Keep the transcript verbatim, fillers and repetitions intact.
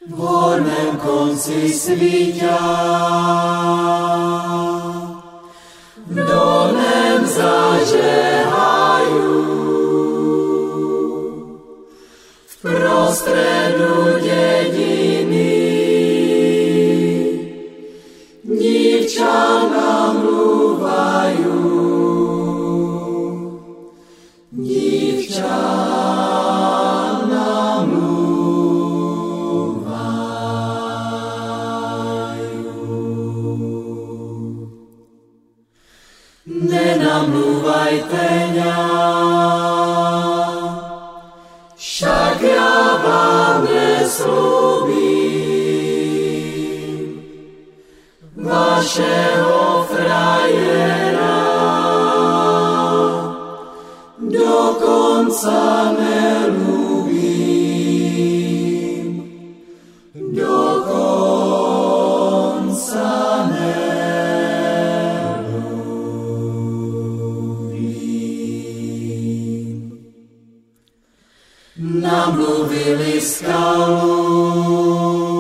v horném konci svíťa, v dolném zažehajú, v prostredu dediny dívča namluvajú, dívča nenamlúvajte ňa, však ja vám nesľúbim vašeho frajera, dokonca nelúbim, dokonca nelúbim. Namluvili skalu,